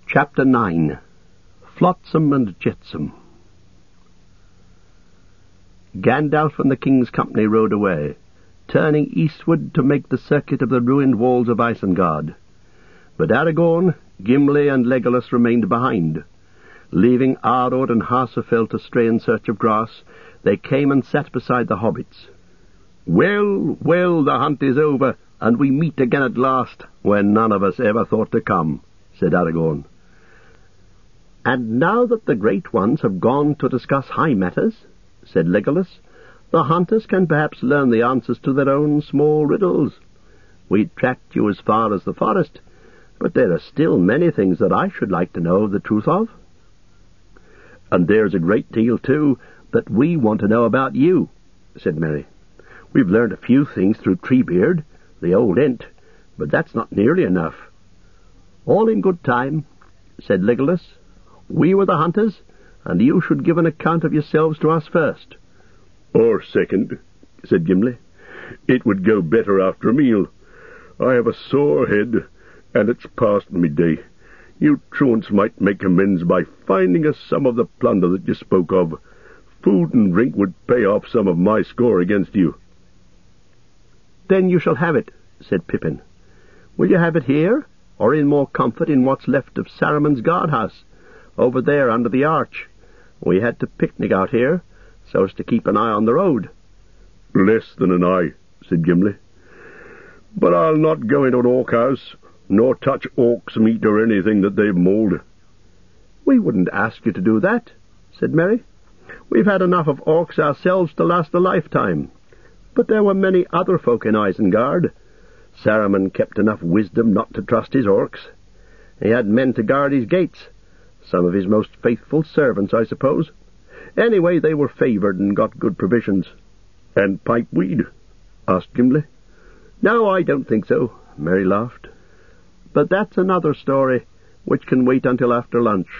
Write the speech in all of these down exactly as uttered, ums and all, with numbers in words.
Chapter nine. Flotsam and Jetsam. Gandalf and the king's company rode away, turning eastward to make the circuit of the ruined walls of Isengard. But Aragorn, Gimli, and Legolas remained behind. Leaving Arod and Harsefeld to stray in search of grass, they came and sat beside the hobbits. "Well, well, the hunt is over, and we meet again at last, where none of us ever thought to come," said Aragorn. "And now that the great ones have gone to discuss high matters," said Legolas, "the hunters can perhaps learn the answers to their own small riddles. We tracked you as far as the forest, but there are still many things that I should like to know the truth of." "And there's a great deal, too, that we want to know about you," said Merry. "We've learned a few things through Treebeard, the old Ent, but that's not nearly enough." "All in good time," said Legolas. "We were the hunters, and you should give an account of yourselves to us first." "Or second," said Gimli. "It would go better after a meal. I have a sore head, and it's past midday. You truants might make amends by finding us some of the plunder that you spoke of. Food and drink would pay off some of my score against you." "Then you shall have it," said Pippin. "Will you have it here, or in more comfort in what's left of Saruman's guardhouse, over there under the arch? We had to picnic out here, so as to keep an eye on the road." "Less than an eye," said Gimli. "But I'll not go into an orc house, nor touch orcs' meat or anything that they've mauled." "We wouldn't ask you to do that," said Merry. "We've had enough of orcs ourselves to last a lifetime. But there were many other folk in Isengard. Saruman kept enough wisdom not to trust his orcs. He had men to guard his gates, some of his most faithful servants, I suppose. Anyway, they were favoured and got good provisions." "And pipeweed?" asked Gimli. "No, I don't think so," Merry laughed. "But that's another story, which can wait until after lunch."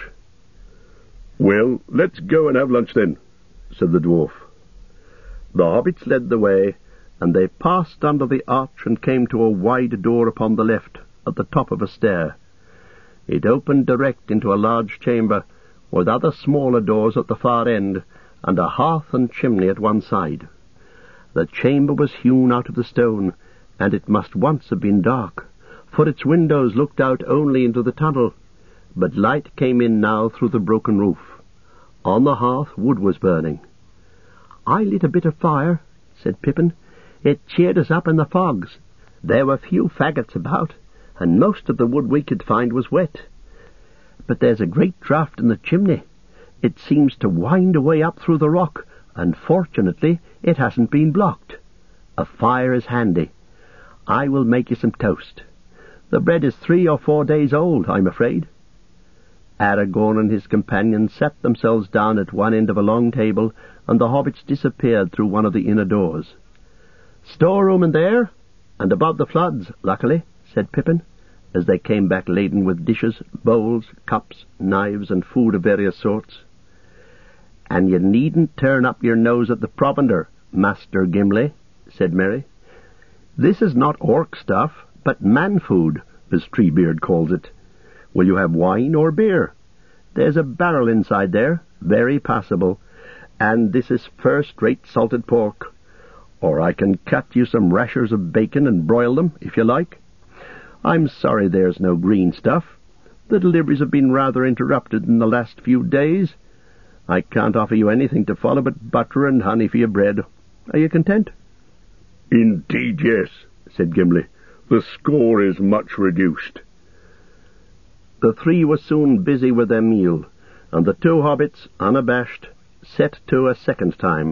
"Well, let's go and have lunch then," said the dwarf. The hobbits led the way, and they passed under the arch and came to a wide door upon the left, at the top of a stair. It opened direct into a large chamber, with other smaller doors at the far end, and a hearth and chimney at one side. The chamber was hewn out of the stone, and it must once have been dark, for its windows looked out only into the tunnel, but light came in now through the broken roof. On the hearth wood was burning. "I lit a bit of fire," said Pippin. "It cheered us up in the fogs. There were few faggots about, and most of the wood we could find was wet. But there's a great draught in the chimney. It seems to wind away up through the rock, and fortunately it hasn't been blocked. A fire is handy. I will make you some toast. The bread is three or four days old, I'm afraid." Aragorn and his companions sat themselves down at one end of a long table, and the hobbits disappeared through one of the inner doors. "Storeroom in there, and above the floods, luckily," said Pippin, as they came back laden with dishes, bowls, cups, knives, and food of various sorts. "And you needn't turn up your nose at the provender, Master Gimli," said Merry. "This is not orc stuff, but man-food, as Treebeard calls it. Will you have wine or beer? There's a barrel inside there, very passable, and this is first-rate salted pork. Or I can cut you some rashers of bacon and broil them, if you like. I'm sorry there's no green stuff. The deliveries have been rather interrupted in the last few days. I can't offer you anything to follow but butter and honey for your bread. Are you content?" "Indeed, yes," said Gimli. "The score is much reduced." The three were soon busy with their meal, and the two hobbits, unabashed, set to a second time.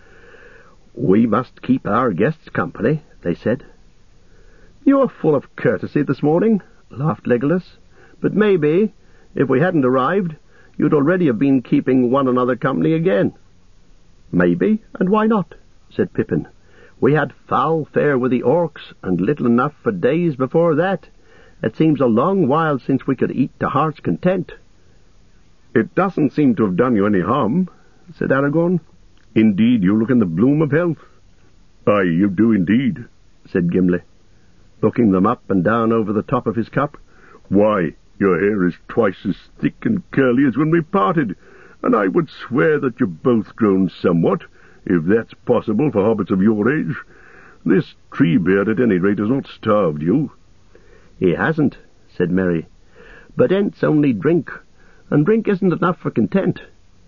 "We must keep our guests company," they said. "You are full of courtesy this morning," laughed Legolas. "But maybe, if we hadn't arrived, you'd already have been keeping one another company again." "Maybe, and why not?" said Pippin. "We had foul fare with the orcs, and little enough for days before that. It seems a long while since we could eat to heart's content." "It doesn't seem to have done you any harm," said Aragorn. "Indeed, you look in the bloom of health." "Aye, you do indeed," said Gimli, looking them up and down over the top of his cup. "Why, Your hair is twice as thick and curly as when we parted, and I would swear that you've both grown somewhat, if that's possible for hobbits of your age. This Treebeard, at any rate, has not starved you." "He hasn't," said Merry. "But Ents only drink, and drink isn't enough for content.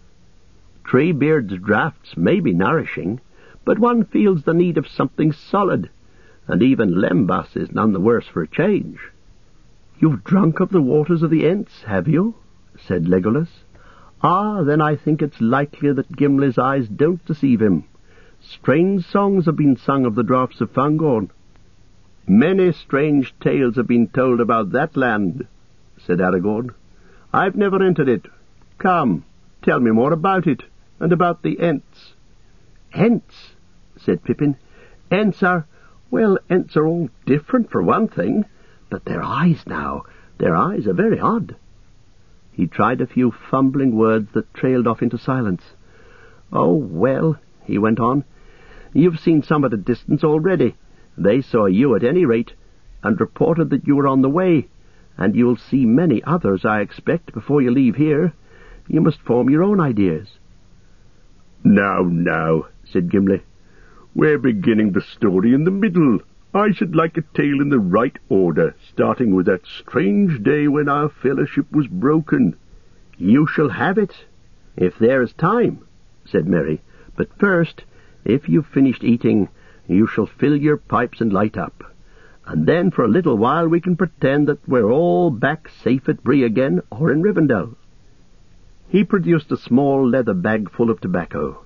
Treebeard's draughts may be nourishing, but one feels the need of something solid, and even Lembas is none the worse for a change." "You've drunk of the waters of the Ents, have you?" said Legolas. "Ah, then I think it's likely that Gimli's eyes don't deceive him. Strange songs have been sung of the draughts of Fangorn." "Many strange tales have been told about that land," said Aragorn. "I've never entered it. Come, tell me more about it, and about the Ents." "Ents?" said Pippin. "Ents are... well, Ents are all different for one thing, but their eyes now, their eyes are very odd." He tried a few fumbling words that trailed off into silence. "Oh, well," he went on, "you've seen some at a distance already. They saw you at any rate, and reported that you were on the way, and you'll see many others, I expect, before you leave here. You must form your own ideas." "Now, now," said Gimli. "We're beginning the story in the middle. I should like a tale in the right order, starting with that strange day when our fellowship was broken." "You shall have it, if there is time," said Merry. "But first, if you've finished eating, you shall fill your pipes and light up, and then for a little while we can pretend that we're all back safe at Bree again, or in Rivendell." He produced a small leather bag full of tobacco.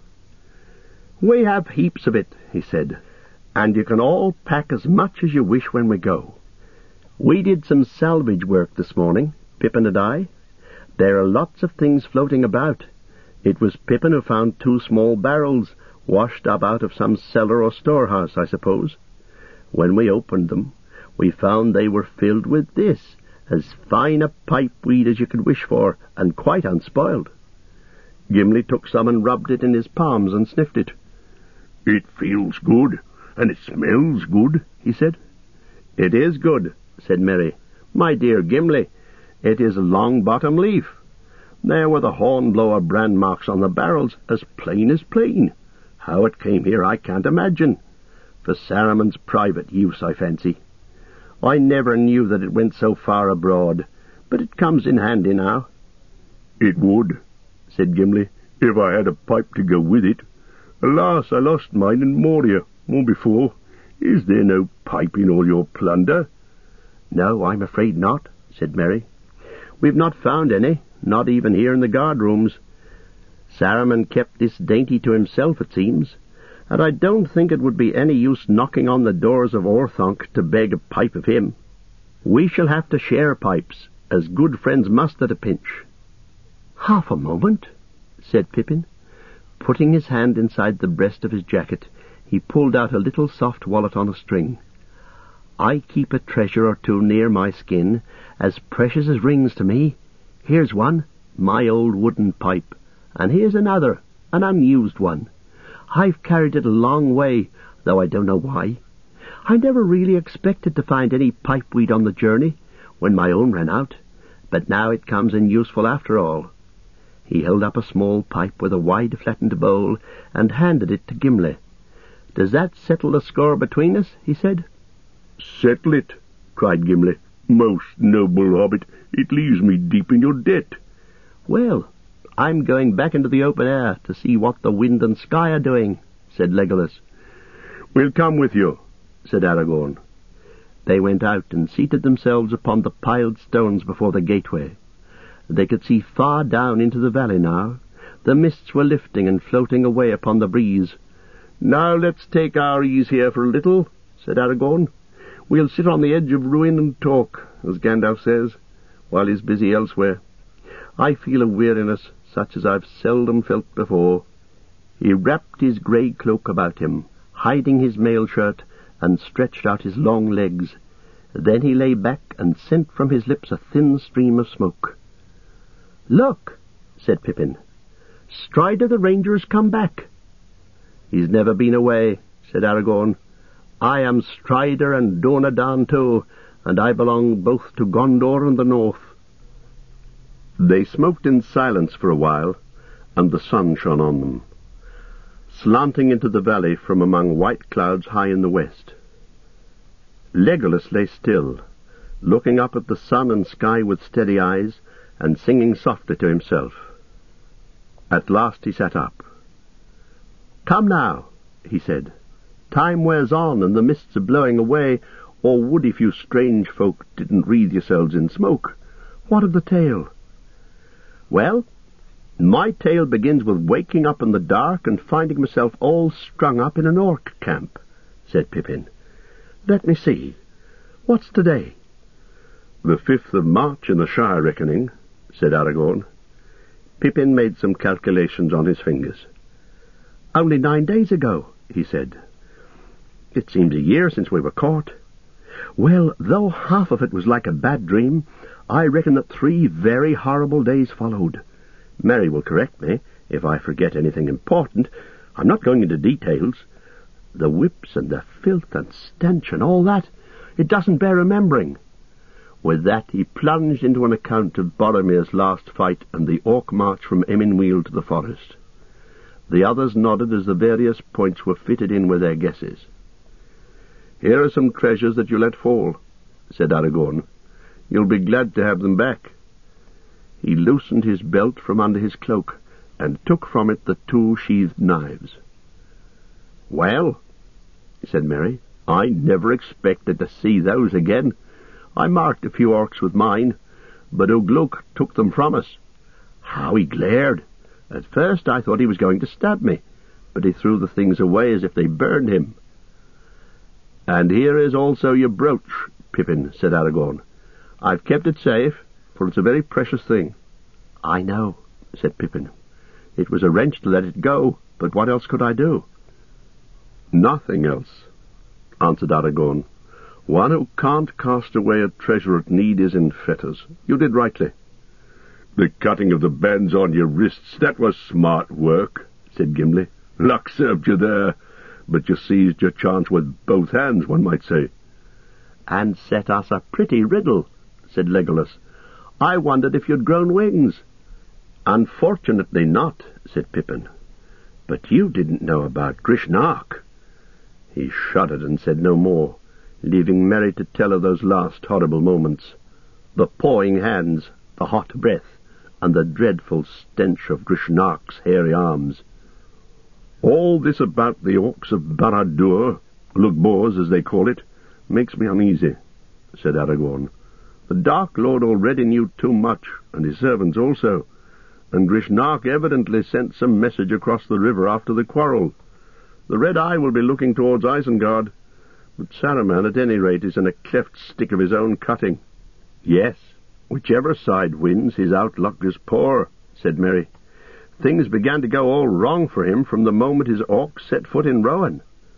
"We have heaps of it," he said, "and you can all pack as much as you wish when we go. We did some salvage work this morning, Pippin and I. There are lots of things floating about. It was Pippin who found two small barrels, washed up out of some cellar or storehouse, I suppose. When we opened them, we found they were filled with this, as fine a pipe-weed as you could wish for, and quite unspoiled." Gimli took some and rubbed it in his palms and sniffed it. "It feels good, and it smells good," he said. "It is good," said Merry. "My dear Gimli, it is Longbottom Leaf. There were the Hornblower brand marks on the barrels, as plain as plain. How it came here I can't imagine. For Saruman's private use, I fancy. I never knew that it went so far abroad, but it comes in handy now." "It would," said Gimli, "if I had a pipe to go with it. Alas, I lost mine in Moria, or before. Is there no pipe in all your plunder?" "No, I'm afraid not," said Merry. "We've not found any, not even here in the guard-rooms. Saruman kept this dainty to himself, it seems, and I don't think it would be any use knocking on the doors of Orthanc to beg a pipe of him. We shall have to share pipes, as good friends must at a pinch." "Half a moment," said Pippin. Putting his hand inside the breast of his jacket, he pulled out a little soft wallet on a string. "I keep a treasure or two near my skin, as precious as rings to me. Here's one, my old wooden pipe, and here's another, an unused one. I've carried it a long way, though I don't know why. I never really expected to find any pipeweed on the journey, when my own ran out, but now it comes in useful after all." He held up a small pipe with a wide flattened bowl, and handed it to Gimli. "Does that settle the score between us?" he said. "Settle it!" cried Gimli. "Most noble hobbit, it leaves me deep in your debt." "Well, I'm going back into the open air to see what the wind and sky are doing," said Legolas. "We'll come with you," said Aragorn. They went out and seated themselves upon the piled stones before the gateway. They could see far down into the valley now. The mists were lifting and floating away upon the breeze. "Now let's take our ease here for a little," said Aragorn. "We'll sit on the edge of ruin and talk, as Gandalf says, while he's busy elsewhere. I feel a weariness such as I've seldom felt before." He wrapped his grey cloak about him, hiding his mail shirt, and stretched out his long legs. Then he lay back and sent from his lips a thin stream of smoke. "Look," said Pippin. "Strider the Ranger has come back." "He's never been away," said Aragorn. "I am Strider and Dunedain too, and I belong both to Gondor and the North. They smoked in silence for a while, and the sun shone on them, slanting into the valley from among white clouds high in the west. Legolas lay still, looking up at the sun and sky with steady eyes, and singing softly to himself. At last he sat up. "Come now," he said. "Time wears on, and the mists are blowing away, or would if you strange folk didn't wreathe yourselves in smoke. What of the tale?" "Well, my tale begins with waking up in the dark and finding myself all strung up in an orc camp," said Pippin. "Let me see. What's today?" "The fifth of March in the Shire reckoning," said Aragorn. Pippin made some calculations on his fingers. "Only nine days ago," he said. "It seems a year since we were caught. Well, though half of it was like a bad dream, I reckon that three very horrible days followed. Mary will correct me if I forget anything important. I'm not going into details. The whips and the filth and stench and all that, it doesn't bear remembering." With that he plunged into an account of Boromir's last fight and the orc march from Eminweald to the forest. The others nodded as the various points were fitted in with their guesses. "Here are some treasures that you let fall," said Aragorn. "You'll be glad to have them back." He loosened his belt from under his cloak, and took from it the two sheathed knives. "Well," said Merry, "I never expected to see those again. I marked a few orcs with mine, but Ugluk took them from us. How he glared! At first I thought he was going to stab me, but he threw the things away as if they burned him." "And here is also your brooch, Pippin," said Aragorn. "I've kept it safe, for it's a very precious thing." "I know," said Pippin. "It was a wrench to let it go, but what else could I do?" "Nothing else," answered Aragorn. "One who can't cast away a treasure at need is in fetters. You did rightly." "The cutting of the bands on your wrists, that was smart work," said Gimli. "Luck served you there, but you seized your chance with both hands, one might say." "And set us a pretty riddle," said Legolas. "I wondered if you'd grown wings." "Unfortunately not," said Pippin. "But you didn't know about Grishnak." He shuddered and said no more, leaving Merry to tell of those last horrible moments. The pawing hands, the hot breath, and the dreadful stench of Grishnak's hairy arms. "All this about the orcs of Barad-dûr, Lugbors as they call it, makes me uneasy," said Aragorn. "The Dark Lord already knew too much, and his servants also, and Grishnak evidently sent some message across the river after the quarrel. The Red Eye will be looking towards Isengard, but Saruman, at any rate, is in a cleft stick of his own cutting." "Yes, whichever side wins, his outlook is poor," said Merry. "Things began to go all wrong for him from the moment his orcs set foot in Rohan."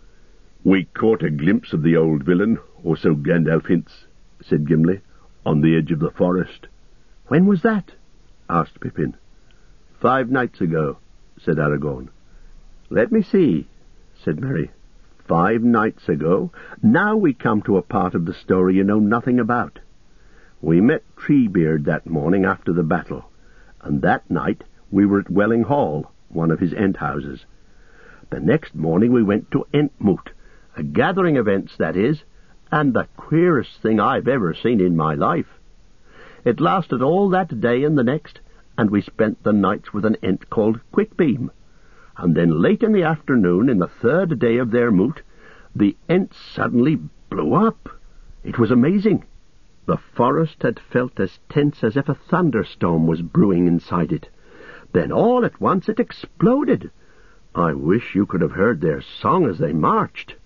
"We caught a glimpse of the old villain, or so Gandalf hints," said Gimli, "on the edge of the forest." "When was that?" asked Pippin. "Five nights ago," said Aragorn. "Let me see," said Merry. "Five nights ago. Now we come to a part of the story you know nothing about. We met Treebeard that morning after the battle, and that night we were at Welling Hall, one of his ent houses. The next morning we went to Entmoot, a gathering of Ents, that is, and the queerest thing I've ever seen in my life. It lasted all that day and the next, and we spent the nights with an Ent called Quickbeam. And then late in the afternoon, in the third day of their moot, the Ents suddenly blew up. It was amazing. The forest had felt as tense as if a thunderstorm was brewing inside it. Then all at once it exploded. I wish you could have heard their song as they marched.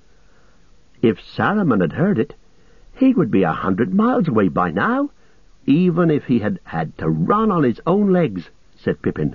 If Saruman had heard it, he would be a hundred miles away by now, even if he had had to run on his own legs," said Pippin.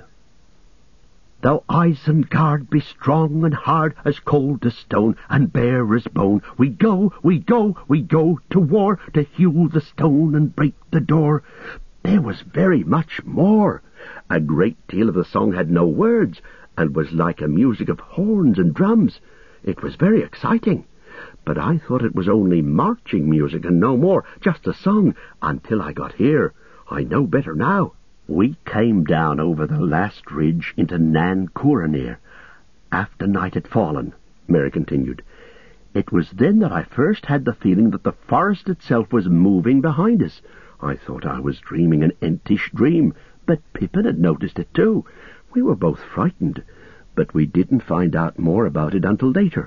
"Though Isengard be strong and hard as cold as stone and bare as bone, we go, we go, we go to war, to hew the stone and break the door." There was very much more. A great deal of the song had no words, and was like a music of horns and drums. It was very exciting, but I thought it was only marching music and no more, just a song, until I got here. I know better now. We came down over the last ridge into Nan Cooranir, after night had fallen, Mary continued. It was then that I first had the feeling that the forest itself was moving behind us. I thought I was dreaming an Entish dream, but Pippin had noticed it too. We were both frightened, but we didn't find out more about it until later.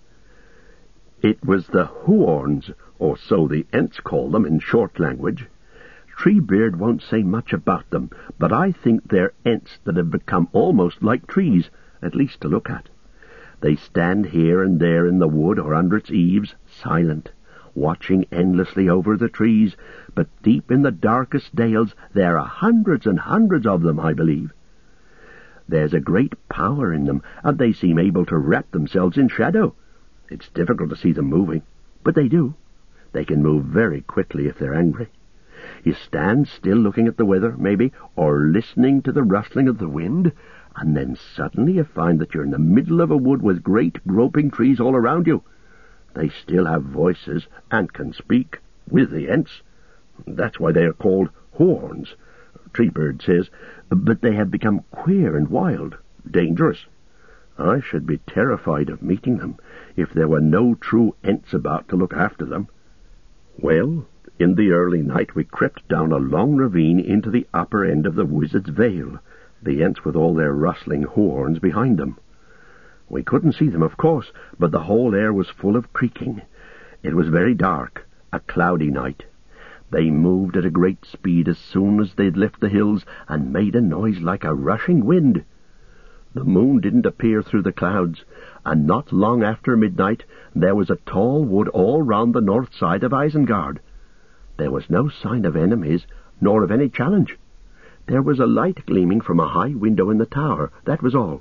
It was the Huorns, or so the Ents call them in short language. Treebeard won't say much about them, but I think they're Ents that have become almost like trees, at least to look at. They stand here and there in the wood or under its eaves, silent, watching endlessly over the trees, but deep in the darkest dales there are hundreds and hundreds of them, I believe. There's a great power in them, and they seem able to wrap themselves in shadow. It's difficult to see them moving, but they do. They can move very quickly if they're angry. You stand still looking at the weather, maybe, or listening to the rustling of the wind, and then suddenly you find that you're in the middle of a wood with great groping trees all around you. They still have voices and can speak, with the Ents. That's why they are called Huorns, Treebeard says, but they have become queer and wild, dangerous. I should be terrified of meeting them if there were no true Ents about to look after them. Well, in the early night we crept down a long ravine into the upper end of the Wizard's Vale, the Ents with all their rustling horns behind them. We couldn't see them, of course, but the whole air was full of creaking. It was very dark, a cloudy night. They moved at a great speed as soon as they'd left the hills, and made a noise like a rushing wind. The moon didn't appear through the clouds, and not long after midnight there was a tall wood all round the north side of Isengard. There was no sign of enemies, nor of any challenge. There was a light gleaming from a high window in the tower, that was all.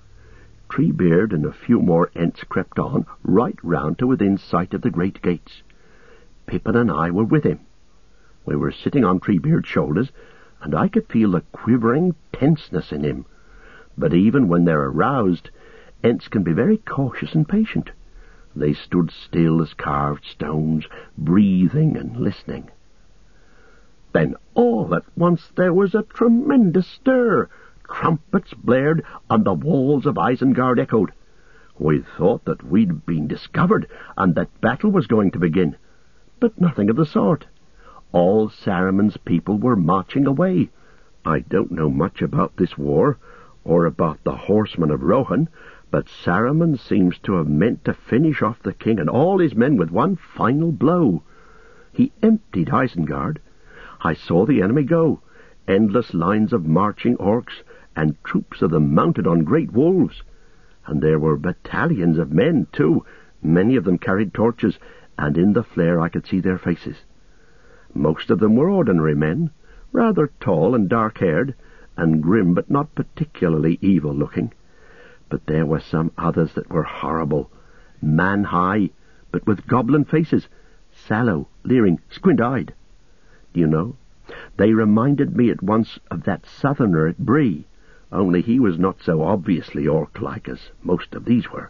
Treebeard and a few more Ents crept on, right round to within sight of the great gates. Pippin and I were with him. We were sitting on Treebeard's shoulders, and I could feel the quivering tenseness in him. But even when they're aroused, Ents can be very cautious and patient. They stood still as carved stones, breathing and listening. Then all at once there was a tremendous stir. Trumpets blared, and the walls of Isengard echoed. We thought that we'd been discovered, and that battle was going to begin. But nothing of the sort. All Saruman's people were marching away. I don't know much about this war, or about the horsemen of Rohan, but Saruman seems to have meant to finish off the king and all his men with one final blow. He emptied Isengard. I saw the enemy go, endless lines of marching orcs, and troops of them mounted on great wolves. And there were battalions of men, too. Many of them carried torches, and in the flare I could see their faces. Most of them were ordinary men, rather tall and dark-haired, and grim but not particularly evil-looking. But there were some others that were horrible, man-high, but with goblin faces, sallow, leering, squint-eyed. Do you know, they reminded me at once of that southerner at Bree, only he was not so obviously orc-like as most of these were.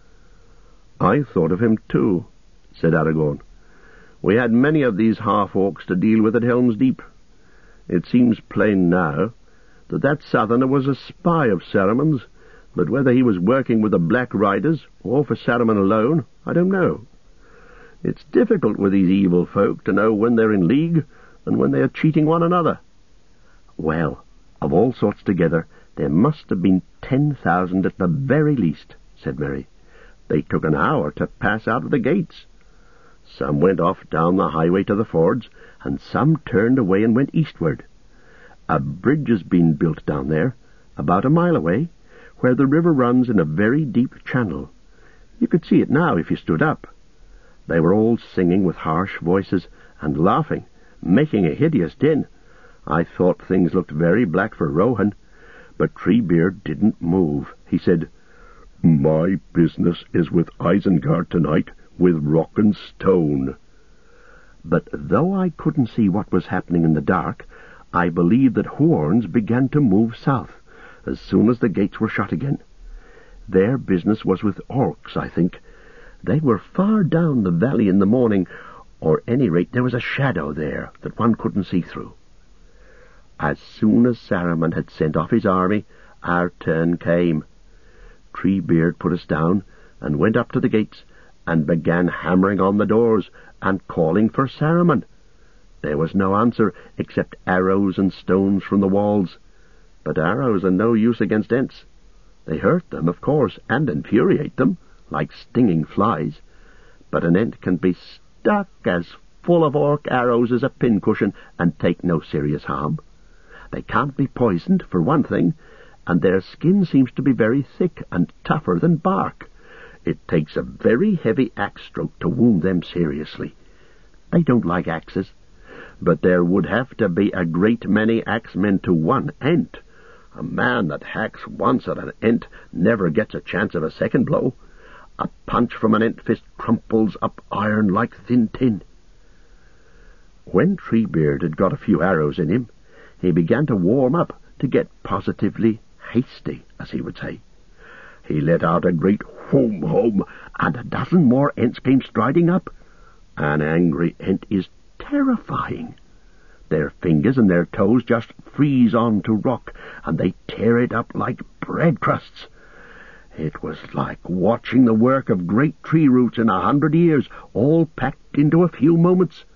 I thought of him too, said Aragorn. We had many of these half-orcs to deal with at Helm's Deep. It seems plain now that that southerner was a spy of Saruman's, but whether he was working with the Black Riders or for Saruman alone, I don't know. It's difficult with these evil folk to know when they're in league and when they are cheating one another. Well, of all sorts together, there must have been ten thousand at the very least, said Merry. They took an hour to pass out of the gates. Some went off down the highway to the fords, and some turned away and went eastward. A bridge has been built down there, about a mile away, where the river runs in a very deep channel. You could see it now if you stood up. They were all singing with harsh voices and laughing, making a hideous din. I thought things looked very black for Rohan, but Treebeard didn't move. He said, "My business is with Isengard tonight, with rock and stone." But though I couldn't see what was happening in the dark, I believe that Huorns began to move south as soon as the gates were shut again. Their business was with orcs, I think. They were far down the valley in the morning, or at any rate there was a shadow there that one couldn't see through. As soon as Saruman had sent off his army, our turn came. Treebeard put us down and went up to the gates and began hammering on the doors and calling for Saruman. There was no answer except arrows and stones from the walls. But arrows are no use against Ents. They hurt them, of course, and infuriate them, like stinging flies. But an Ent can be stuck as full of orc arrows as a pincushion and take no serious harm. They can't be poisoned, for one thing, and their skin seems to be very thick and tougher than bark. It takes a very heavy axe stroke to wound them seriously. They don't like axes, but there would have to be a great many axemen to one Ent. A man that hacks once at an Ent never gets a chance of a second blow. A punch from an Ent fist crumples up iron like thin tin. When Treebeard had got a few arrows in him, he began to warm up, to get positively hasty, as he would say. He let out a great home home, and a dozen more Ents came striding up. An angry Ent is terrifying. Their fingers and their toes just freeze on to rock, and they tear it up like bread crusts. It was like watching the work of great tree roots in a hundred years, all packed into a few moments.